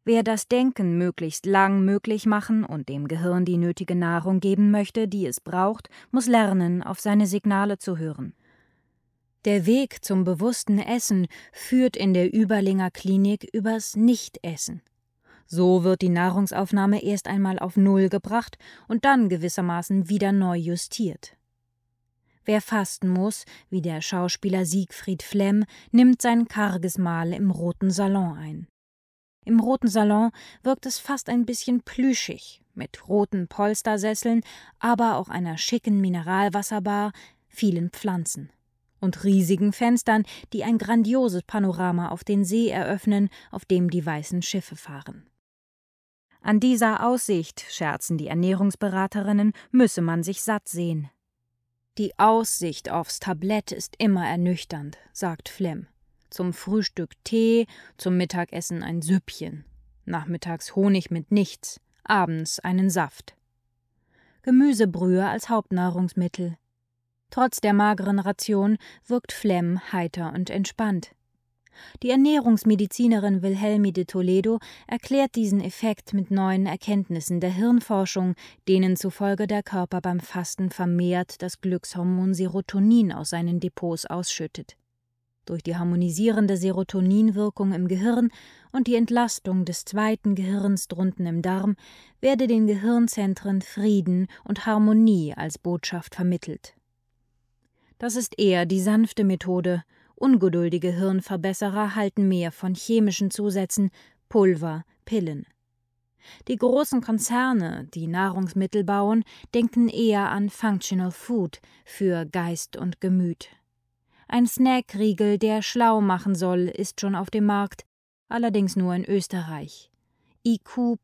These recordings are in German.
Wer das Denken möglichst lang möglich machen und dem Gehirn die nötige Nahrung geben möchte, die es braucht, muss lernen, auf seine Signale zu hören. Der Weg zum bewussten Essen führt in der Überlinger Klinik übers Nichtessen. So wird die Nahrungsaufnahme erst einmal auf Null gebracht und dann gewissermaßen wieder neu justiert. Wer fasten muss, wie der Schauspieler Siegfried Flemm, nimmt sein karges Mahl im Roten Salon ein. Im Roten Salon wirkt es fast ein bisschen plüschig, mit roten Polstersesseln, aber auch einer schicken Mineralwasserbar, vielen Pflanzen und riesigen Fenstern, die ein grandioses Panorama auf den See eröffnen, auf dem die weißen Schiffe fahren. An dieser Aussicht, scherzen die Ernährungsberaterinnen, müsse man sich satt sehen. Die Aussicht aufs Tablett ist immer ernüchternd, sagt Flemm. Zum Frühstück Tee, zum Mittagessen ein Süppchen, nachmittags Honig mit nichts, abends einen Saft. Gemüsebrühe als Hauptnahrungsmittel. Trotz der mageren Ration wirkt Flemm heiter und entspannt. Die Ernährungsmedizinerin Wilhelmi de Toledo erklärt diesen Effekt mit neuen Erkenntnissen der Hirnforschung, denen zufolge der Körper beim Fasten vermehrt das Glückshormon Serotonin aus seinen Depots ausschüttet. Durch die harmonisierende Serotoninwirkung im Gehirn und die Entlastung des zweiten Gehirns drunten im Darm werde den Gehirnzentren Frieden und Harmonie als Botschaft vermittelt. Das ist eher die sanfte Methode. Ungeduldige Hirnverbesserer halten mehr von chemischen Zusätzen, Pulver, Pillen. Die großen Konzerne, die Nahrungsmittel bauen, denken eher an Functional Food für Geist und Gemüt. Ein Snackriegel, der schlau machen soll, ist schon auf dem Markt, allerdings nur in Österreich. IQ+.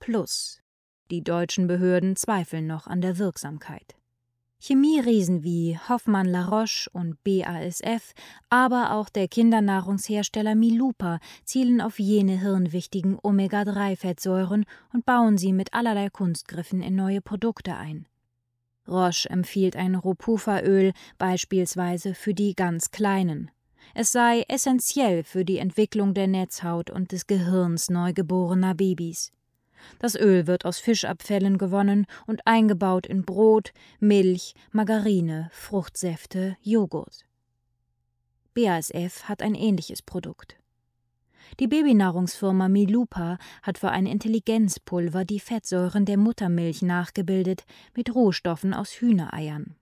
Die deutschen Behörden zweifeln noch an der Wirksamkeit. Chemieriesen wie Hoffmann-La Roche und BASF, aber auch der Kindernahrungshersteller Milupa zielen auf jene hirnwichtigen Omega-3-Fettsäuren und bauen sie mit allerlei Kunstgriffen in neue Produkte ein. Roche empfiehlt ein Ropufa-Öl beispielsweise für die ganz Kleinen. Es sei essentiell für die Entwicklung der Netzhaut und des Gehirns neugeborener Babys. Das Öl wird aus Fischabfällen gewonnen und eingebaut in Brot, Milch, Margarine, Fruchtsäfte, Joghurt. BASF hat ein ähnliches Produkt. Die Babynahrungsfirma Milupa hat für ein Intelligenzpulver die Fettsäuren der Muttermilch nachgebildet mit Rohstoffen aus Hühnereiern.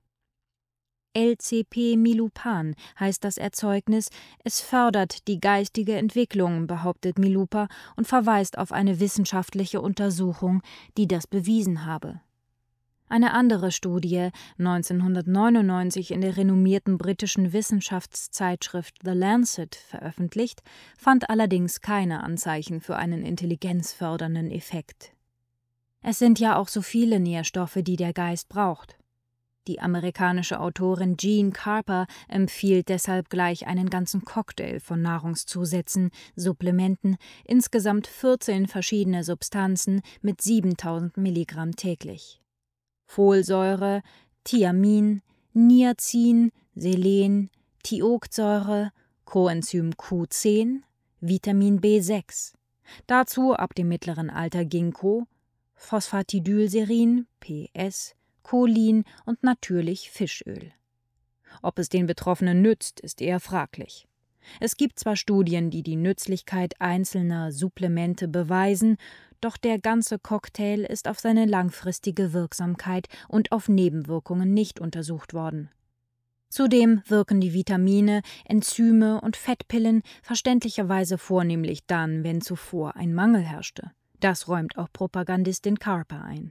LCP-Milupan heißt das Erzeugnis, es fördert die geistige Entwicklung, behauptet Milupa und verweist auf eine wissenschaftliche Untersuchung, die das bewiesen habe. Eine andere Studie, 1999 in der renommierten britischen Wissenschaftszeitschrift The Lancet veröffentlicht, fand allerdings keine Anzeichen für einen intelligenzfördernden Effekt. Es sind ja auch so viele Nährstoffe, die der Geist braucht. Die amerikanische Autorin Jean Carper empfiehlt deshalb gleich einen ganzen Cocktail von Nahrungszusätzen, Supplementen, insgesamt 14 verschiedene Substanzen mit 7000 Milligramm täglich. Folsäure, Thiamin, Niacin, Selen, Thioksäure, Coenzym Q10, Vitamin B6. Dazu ab dem mittleren Alter Ginkgo, Phosphatidylserin, PS, Cholin und natürlich Fischöl. Ob es den Betroffenen nützt, ist eher fraglich. Es gibt zwar Studien, die die Nützlichkeit einzelner Supplemente beweisen, doch der ganze Cocktail ist auf seine langfristige Wirksamkeit und auf Nebenwirkungen nicht untersucht worden. Zudem wirken die Vitamine, Enzyme und Fettpillen verständlicherweise vornehmlich dann, wenn zuvor ein Mangel herrschte. Das räumt auch Propagandistin Carper ein.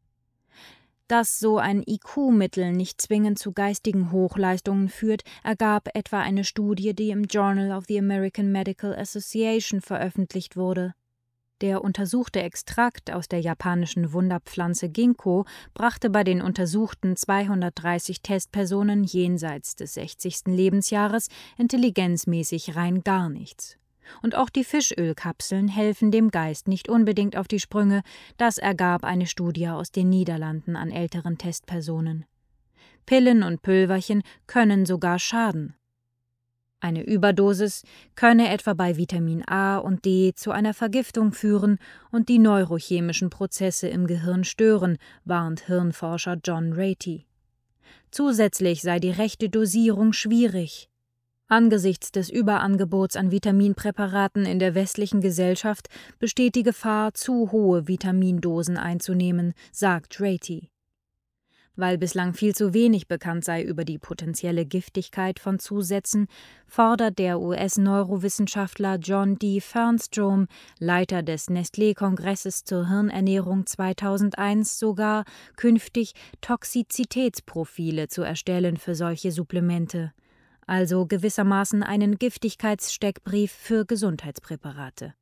Dass so ein IQ-Mittel nicht zwingend zu geistigen Hochleistungen führt, ergab etwa eine Studie, die im Journal of the American Medical Association veröffentlicht wurde. Der untersuchte Extrakt aus der japanischen Wunderpflanze Ginkgo brachte bei den untersuchten 230 Testpersonen jenseits des 60. Lebensjahres intelligenzmäßig rein gar nichts. Und auch die Fischölkapseln helfen dem Geist nicht unbedingt auf die Sprünge, das ergab eine Studie aus den Niederlanden an älteren Testpersonen. Pillen und Pülverchen können sogar schaden. Eine Überdosis könne etwa bei Vitamin A und D zu einer Vergiftung führen und die neurochemischen Prozesse im Gehirn stören, warnt Hirnforscher John Ratey. Zusätzlich sei die rechte Dosierung schwierig. Angesichts des Überangebots an Vitaminpräparaten in der westlichen Gesellschaft besteht die Gefahr, zu hohe Vitamindosen einzunehmen, sagt Ratey. Weil bislang viel zu wenig bekannt sei über die potenzielle Giftigkeit von Zusätzen, fordert der US-Neurowissenschaftler John D. Fernstrom, Leiter des Nestlé-Kongresses zur Hirnernährung 2001, sogar, künftig Toxizitätsprofile zu erstellen für solche Supplemente, also gewissermaßen einen Giftigkeitssteckbrief für Gesundheitspräparate.